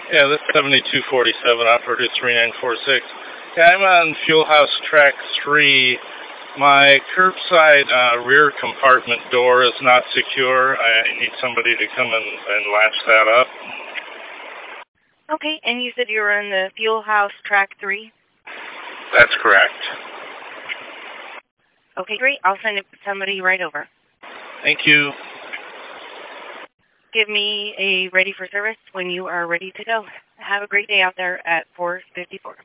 Yeah, that's 7247, operator 3946. Yeah, I'm on Fuel House Track 3. My curbside rear compartment door is not secure. I need somebody to come and latch that up. Okay, and you said you were in the Fuel House Track 3? That's correct. Okay, great. I'll send somebody right over. Thank you. Give me a ready for service when you are ready to go. Have a great day out there at 454.